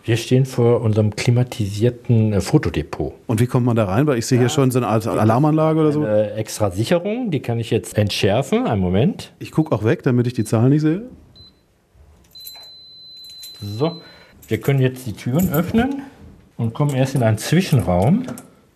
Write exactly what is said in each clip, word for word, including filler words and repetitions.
Wir stehen vor unserem klimatisierten äh, Fotodepot. Und wie kommt man da rein? Weil ich sehe hier schon so eine Art Alarmanlage oder so. Eine extra Sicherung, die kann ich jetzt entschärfen. Einen Moment. Ich gucke auch weg, damit ich die Zahlen nicht sehe. So, wir können jetzt die Türen öffnen und kommen erst in einen Zwischenraum.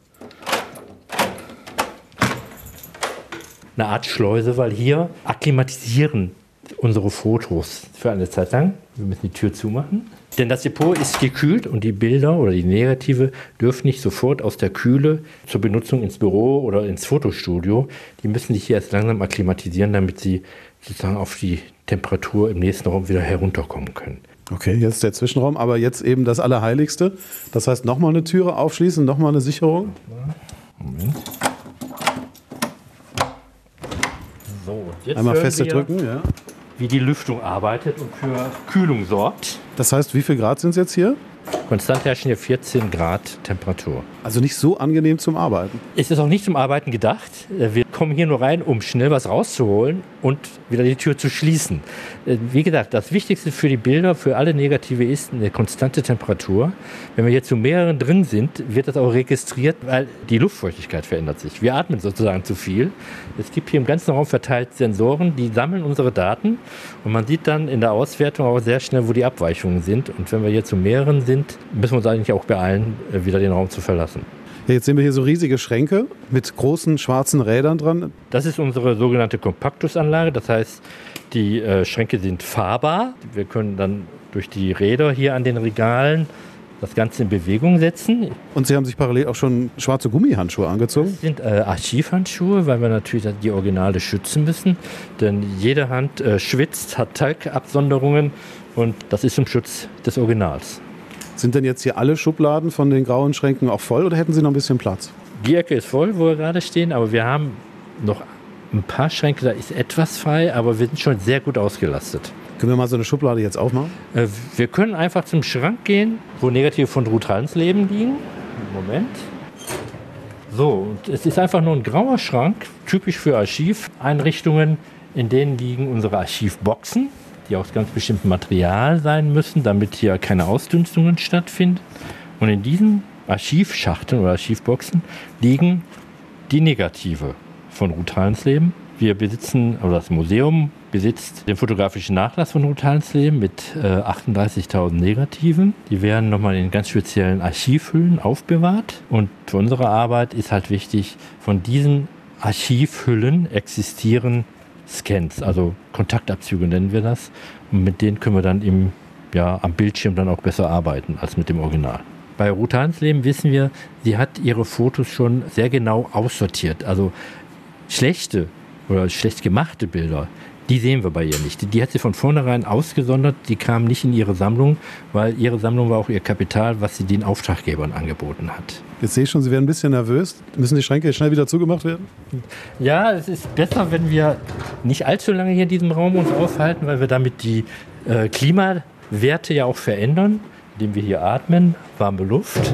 Eine Art Schleuse, weil hier akklimatisieren unsere Fotos für eine Zeit lang. Wir müssen die Tür zumachen. Denn das Depot ist gekühlt und die Bilder oder die Negative dürfen nicht sofort aus der Kühle zur Benutzung ins Büro oder ins Fotostudio. Die müssen sich hier erst langsam akklimatisieren, damit sie sozusagen auf die Temperatur im nächsten Raum wieder herunterkommen können. Okay, jetzt der Zwischenraum, aber jetzt eben das Allerheiligste. Das heißt, nochmal eine Türe aufschließen, nochmal eine Sicherung. Moment. So, jetzt einmal hören fester wir, drücken, ja. wie die Lüftung arbeitet und für Kühlung sorgt. Das heißt, wie viel Grad sind es jetzt hier? Konstant herrschen hier vierzehn Grad Temperatur. Also nicht so angenehm zum Arbeiten. Es ist auch nicht zum Arbeiten gedacht. Wir kommen hier nur rein, um schnell was rauszuholen und wieder die Tür zu schließen. Wie gesagt, das Wichtigste für die Bilder, für alle Negative ist eine konstante Temperatur. Wenn wir hier zu mehreren drin sind, wird das auch registriert, weil die Luftfeuchtigkeit verändert sich. Wir atmen sozusagen zu viel. Es gibt hier im ganzen Raum verteilt Sensoren, die sammeln unsere Daten und man sieht dann in der Auswertung auch sehr schnell, wo die Abweichungen sind. Und wenn wir hier zu mehreren sind, müssen wir uns eigentlich auch beeilen, wieder den Raum zu verlassen. Ja, jetzt sehen wir hier so riesige Schränke mit großen schwarzen Rädern dran. Das ist unsere sogenannte Kompaktusanlage. Das heißt, die äh, Schränke sind fahrbar. Wir können dann durch die Räder hier an den Regalen das Ganze in Bewegung setzen. Und Sie haben sich parallel auch schon schwarze Gummihandschuhe angezogen? Das sind äh, Archivhandschuhe, weil wir natürlich die Originale schützen müssen. Denn jede Hand äh, schwitzt, hat Talgabsonderungen und das ist zum Schutz des Originals. Sind denn jetzt hier alle Schubladen von den grauen Schränken auch voll oder hätten Sie noch ein bisschen Platz? Die Ecke ist voll, wo wir gerade stehen, aber wir haben noch ein paar Schränke, da ist etwas frei, aber wir sind schon sehr gut ausgelastet. Können wir mal so eine Schublade jetzt aufmachen? Äh, wir können einfach zum Schrank gehen, wo Negative von Ruth Hallensleben liegen. Moment. So, und es ist einfach nur ein grauer Schrank, typisch für Archiveinrichtungen. In denen liegen unsere Archivboxen, die aus ganz bestimmtem Material sein müssen, damit hier keine Ausdünstungen stattfinden. Und in diesen Archivschachteln oder Archivboxen liegen die Negative von Ruth Hallensleben. Wir besitzen, oder das Museum besitzt den fotografischen Nachlass von Ruth Hallensleben mit äh, achtunddreißigtausend Negativen. Die werden nochmal in ganz speziellen Archivhüllen aufbewahrt. Und für unsere Arbeit ist halt wichtig, von diesen Archivhüllen existieren Scans, also Kontaktabzüge nennen wir das. Und mit denen können wir dann im, ja, am Bildschirm dann auch besser arbeiten als mit dem Original. Bei Ruth Hallensleben wissen wir, sie hat ihre Fotos schon sehr genau aussortiert. Also schlechte oder schlecht gemachte Bilder, die sehen wir bei ihr nicht. Die, die hat sie von vornherein ausgesondert, die kamen nicht in ihre Sammlung, weil ihre Sammlung war auch ihr Kapital, was sie den Auftraggebern angeboten hat. Jetzt sehe ich schon, Sie werden ein bisschen nervös. Müssen die Schränke schnell wieder zugemacht werden? Ja, es ist besser, wenn wir nicht allzu lange hier in diesem Raum uns aufhalten, weil wir damit die äh, Klimawerte ja auch verändern, indem wir hier atmen, warme Luft.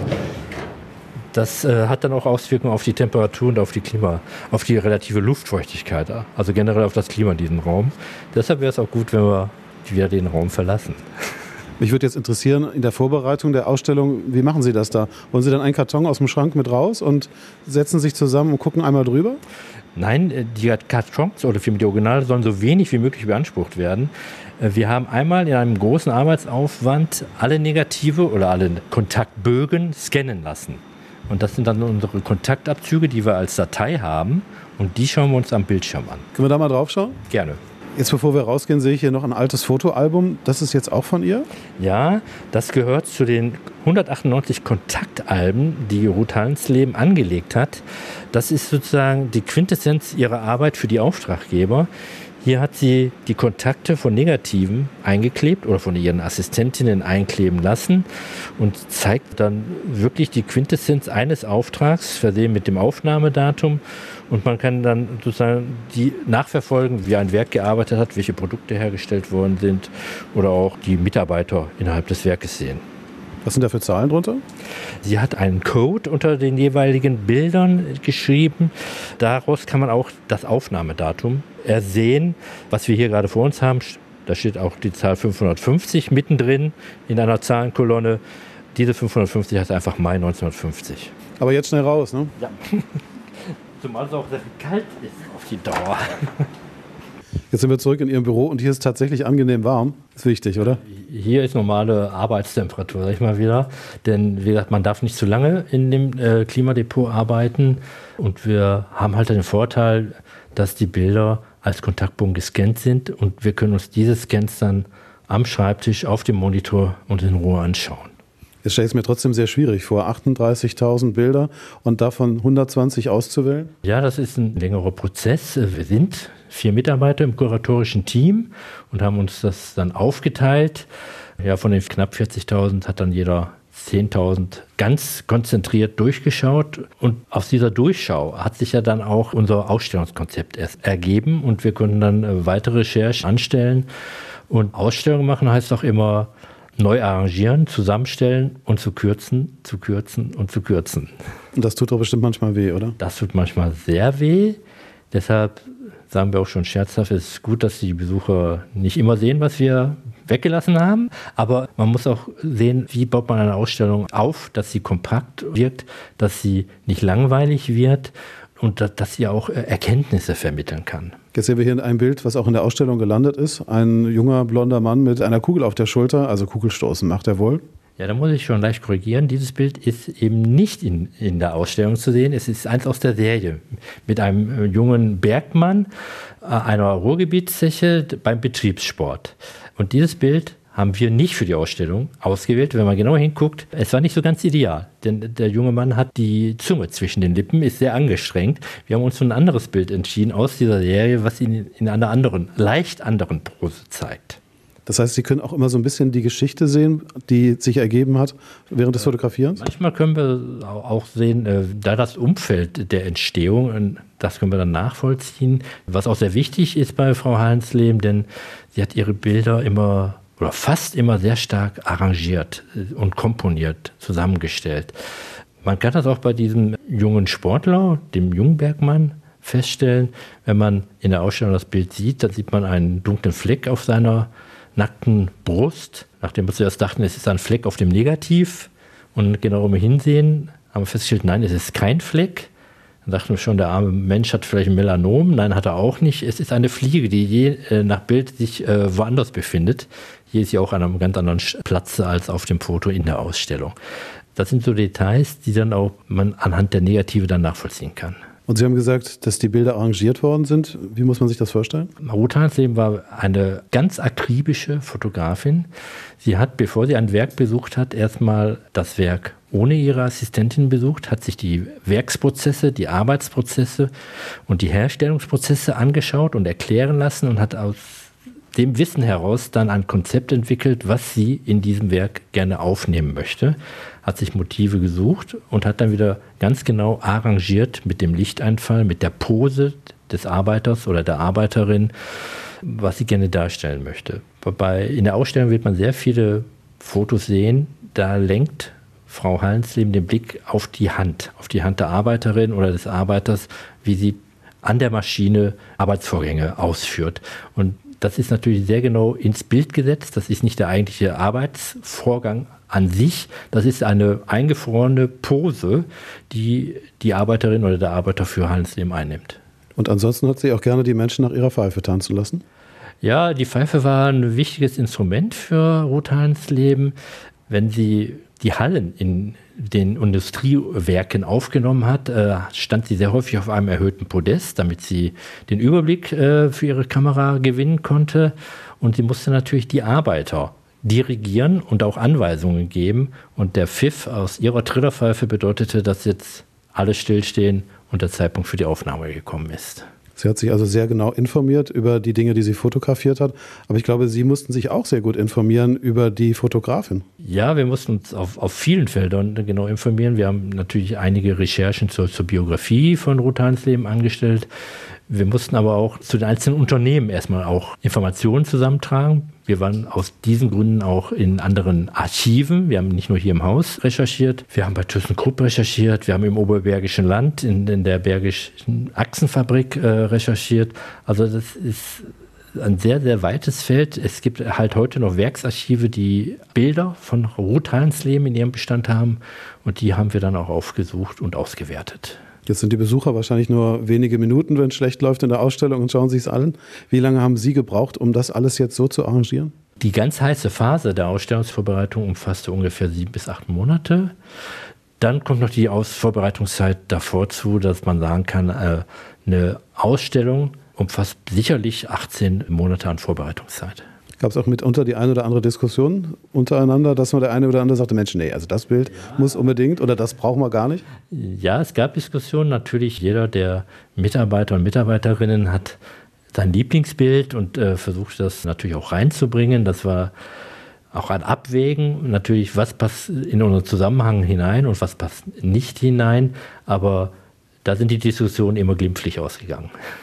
Das äh, hat dann auch Auswirkungen auf die Temperatur und auf die Klima, auf die relative Luftfeuchtigkeit, also generell auf das Klima in diesem Raum. Deshalb wäre es auch gut, wenn wir wieder den Raum verlassen. Mich würde jetzt interessieren, in der Vorbereitung der Ausstellung, wie machen Sie das da? Holen Sie dann einen Karton aus dem Schrank mit raus und setzen sich zusammen und gucken einmal drüber? Nein, die Kartons oder vielmehr die Originale sollen so wenig wie möglich beansprucht werden. Wir haben einmal in einem großen Arbeitsaufwand alle Negative oder alle Kontaktbögen scannen lassen. Und das sind dann unsere Kontaktabzüge, die wir als Datei haben. Und die schauen wir uns am Bildschirm an. Können wir da mal drauf schauen? Gerne. Jetzt, bevor wir rausgehen, sehe ich hier noch ein altes Fotoalbum. Das ist jetzt auch von ihr? Ja, das gehört zu den hundertachtundneunzig Kontaktalben, die Ruth Hallensleben angelegt hat. Das ist sozusagen die Quintessenz ihrer Arbeit für die Auftraggeber. Hier hat sie die Kontakte von Negativen eingeklebt oder von ihren Assistentinnen einkleben lassen und zeigt dann wirklich die Quintessenz eines Auftrags, versehen mit dem Aufnahmedatum. Und man kann dann sozusagen die nachverfolgen, wie ein Werk gearbeitet hat, welche Produkte hergestellt worden sind oder auch die Mitarbeiter innerhalb des Werkes sehen. Was sind da für Zahlen drunter? Sie hat einen Code unter den jeweiligen Bildern geschrieben. Daraus kann man auch das Aufnahmedatum ersehen. Was wir hier gerade vor uns haben, Da steht auch die Zahl fünfhundertfünfzig mittendrin in einer Zahlenkolonne. Diese fünfhundertfünfzig heißt einfach Mai neunzehnhundertfünfzig. Aber jetzt schnell raus, ne? Ja. Zumal es auch sehr kalt ist auf die Dauer. Jetzt sind wir zurück in Ihrem Büro und hier ist tatsächlich angenehm warm. Ist wichtig, oder? Hier ist normale Arbeitstemperatur, sag ich mal wieder. Denn wie gesagt, man darf nicht zu lange in dem äh, Klimadepot arbeiten. Und wir haben halt den Vorteil, dass die Bilder als Kontaktbogen gescannt sind. Und wir können uns diese Scans dann am Schreibtisch auf dem Monitor und in Ruhe anschauen. Jetzt stelle ich es mir trotzdem sehr schwierig vor, achtunddreißigtausend Bilder und davon hundertzwanzig auszuwählen. Ja, das ist ein längerer Prozess. Wir sind vier Mitarbeiter im kuratorischen Team und haben uns das dann aufgeteilt. Ja, von den knapp vierzigtausend hat dann jeder zehntausend ganz konzentriert durchgeschaut. Und aus dieser Durchschau hat sich ja dann auch unser Ausstellungskonzept erst ergeben und wir konnten dann weitere Recherchen anstellen. Und Ausstellungen machen heißt auch immer neu arrangieren, zusammenstellen und zu kürzen, zu kürzen und zu kürzen. Und das tut doch bestimmt manchmal weh, oder? Das tut manchmal sehr weh. Deshalb sagen wir auch schon scherzhaft, es ist gut, dass die Besucher nicht immer sehen, was wir weggelassen haben. Aber man muss auch sehen, wie baut man eine Ausstellung auf, dass sie kompakt wirkt, dass sie nicht langweilig wird und dass sie auch Erkenntnisse vermitteln kann. Jetzt sehen wir hier ein Bild, was auch in der Ausstellung gelandet ist. Ein junger, blonder Mann mit einer Kugel auf der Schulter, also Kugelstoßen macht er wohl. Ja, da muss ich schon leicht korrigieren. Dieses Bild ist eben nicht in, in der Ausstellung zu sehen. Es ist eins aus der Serie mit einem jungen Bergmann einer Ruhrgebietszeche beim Betriebssport. Und dieses Bild haben wir nicht für die Ausstellung ausgewählt. Wenn man genau hinguckt, es war nicht so ganz ideal. Denn der junge Mann hat die Zunge zwischen den Lippen, ist sehr angestrengt. Wir haben uns für ein anderes Bild entschieden aus dieser Serie, was ihn in einer anderen, leicht anderen Pose zeigt. Das heißt, Sie können auch immer so ein bisschen die Geschichte sehen, die sich ergeben hat während des Fotografierens? Manchmal können wir auch sehen, da das Umfeld der Entstehung, das können wir dann nachvollziehen. Was auch sehr wichtig ist bei Frau Hallensleben, denn sie hat ihre Bilder immer oder fast immer sehr stark arrangiert und komponiert, zusammengestellt. Man kann das auch bei diesem jungen Sportler, dem jungen Bergmann, feststellen. Wenn man in der Ausstellung das Bild sieht, dann sieht man einen dunklen Fleck auf seiner nackten Brust. Nachdem wir zuerst dachten, es ist ein Fleck auf dem Negativ und genau im Hinsehen haben wir festgestellt, nein, es ist kein Fleck. Dann dachten wir schon, der arme Mensch hat vielleicht ein Melanom. Nein, hat er auch nicht. Es ist eine Fliege, die je äh, nach Bild sich äh, woanders befindet. Hier ist sie auch an einem ganz anderen Platz als auf dem Foto in der Ausstellung. Das sind so Details, die dann auch man anhand der Negative dann nachvollziehen kann. Und Sie haben gesagt, dass die Bilder arrangiert worden sind. Wie muss man sich das vorstellen? Ruth Hallensleben war eine ganz akribische Fotografin. Sie hat, bevor sie ein Werk besucht hat, erstmal das Werk ohne ihre Assistentin besucht, hat sich die Werksprozesse, die Arbeitsprozesse und die Herstellungsprozesse angeschaut und erklären lassen und hat aus dem Wissen heraus dann ein Konzept entwickelt, was sie in diesem Werk gerne aufnehmen möchte, hat sich Motive gesucht und hat dann wieder ganz genau arrangiert mit dem Lichteinfall, mit der Pose des Arbeiters oder der Arbeiterin, was sie gerne darstellen möchte. Wobei in der Ausstellung wird man sehr viele Fotos sehen, da lenkt Frau Hallensleben den Blick auf die Hand, auf die Hand der Arbeiterin oder des Arbeiters, wie sie an der Maschine Arbeitsvorgänge ausführt. Und das ist natürlich sehr genau ins Bild gesetzt. Das ist nicht der eigentliche Arbeitsvorgang an sich. Das ist eine eingefrorene Pose, die die Arbeiterin oder der Arbeiter für Hallensleben einnimmt. Und ansonsten hat sie auch gerne die Menschen nach ihrer Pfeife tanzen lassen? Ja, die Pfeife war ein wichtiges Instrument für Ruth Hallensleben. Wenn sie die Hallen in den Industriewerken aufgenommen hat, äh, stand sie sehr häufig auf einem erhöhten Podest, damit sie den Überblick äh, für ihre Kamera gewinnen konnte. Und sie musste natürlich die Arbeiter dirigieren und auch Anweisungen geben. Und der Pfiff aus ihrer Trillerpfeife bedeutete, dass jetzt alle stillstehen und der Zeitpunkt für die Aufnahme gekommen ist. Sie hat sich also sehr genau informiert über die Dinge, die sie fotografiert hat. Aber ich glaube, Sie mussten sich auch sehr gut informieren über die Fotografin. Ja, wir mussten uns auf, auf vielen Feldern genau informieren. Wir haben natürlich einige Recherchen zur, zur Biografie von Ruth Hallensleben angestellt. Wir mussten aber auch zu den einzelnen Unternehmen erstmal auch Informationen zusammentragen. Wir waren aus diesen Gründen auch in anderen Archiven. Wir haben nicht nur hier im Haus recherchiert, wir haben bei ThyssenKrupp recherchiert, wir haben im Oberbergischen Land in, in der Bergischen Achsenfabrik äh, recherchiert. Also das ist ein sehr, sehr weites Feld. Es gibt halt heute noch Werksarchive, die Bilder von Ruth-Hallensleben in ihrem Bestand haben und die haben wir dann auch aufgesucht und ausgewertet. Jetzt sind die Besucher wahrscheinlich nur wenige Minuten, wenn es schlecht läuft in der Ausstellung und schauen sich es an. Wie lange haben Sie gebraucht, um das alles jetzt so zu arrangieren? Die ganz heiße Phase der Ausstellungsvorbereitung umfasste ungefähr sieben bis acht Monate. Dann kommt noch die Aus- Vorbereitungszeit davor zu, dass man sagen kann, äh, eine Ausstellung umfasst sicherlich achtzehn Monate an Vorbereitungszeit. Gab es auch mitunter die eine oder andere Diskussion untereinander, dass man der eine oder andere sagte, Mensch, nee, also das Bild ja. muss unbedingt oder das brauchen wir gar nicht? Ja, es gab Diskussionen. Natürlich, jeder der Mitarbeiter und Mitarbeiterinnen hat sein Lieblingsbild und äh, versucht das natürlich auch reinzubringen. Das war auch ein Abwägen. Natürlich, was passt in unseren Zusammenhang hinein und was passt nicht hinein. Aber da sind die Diskussionen immer glimpflich ausgegangen.